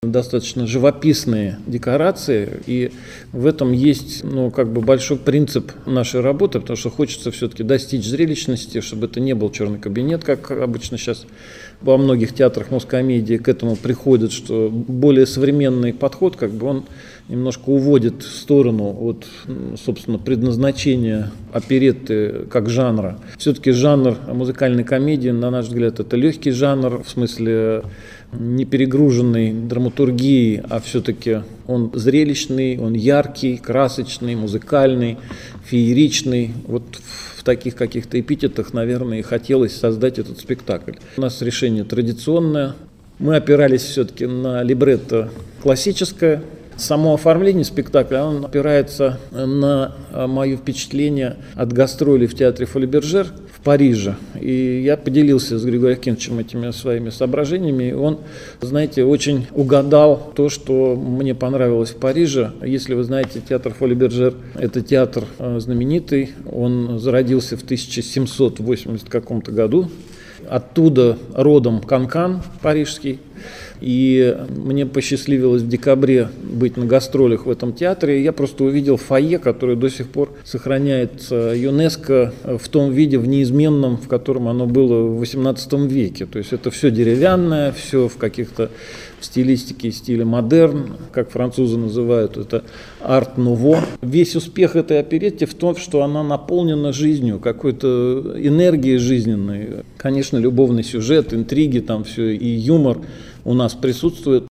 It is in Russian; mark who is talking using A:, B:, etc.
A: Достаточно живописные декорации, и в этом есть, большой принцип нашей работы, потому что хочется все-таки достичь зрелищности, чтобы это не был черный кабинет, как обычно сейчас во многих театрах мускомедии к этому приходят, что более современный подход, он немножко уводит в сторону от, собственно, предназначения оперетты как жанра. Все-таки жанр музыкальной комедии, на наш взгляд, это легкий жанр, в смысле не перегруженный драматургией, а все-таки он зрелищный, он яркий, красочный, музыкальный, фееричный. Вот в таких каких-то эпитетах, наверное, и хотелось создать этот спектакль. У нас решение традиционное. Мы опирались все-таки на либретто классическое. Само оформление спектакля, он опирается на мое впечатление от гастролей в театре Фолибержер в Париже. И я поделился с Григорием Акинфовичем этими своими соображениями. И он, очень угадал то, что мне понравилось в Париже. Если вы знаете, театр Фолибержер – это театр знаменитый. Он зародился в 1780 каком-то году. Оттуда родом Канкан парижский. И мне посчастливилось в декабре быть на гастролях в этом театре. Я просто увидел фойе, которое до сих пор сохраняется ЮНЕСКО в том виде, в неизменном, в котором оно было в XVIII веке. То есть это все деревянное, все в каких-то стилистике стиля модерн, как французы называют это арт-нуво. Весь успех этой оперетты в том, что она наполнена жизнью, какой-то энергией жизненной. Конечно, любовный сюжет, интриги, там все и юмор у нас присутствует.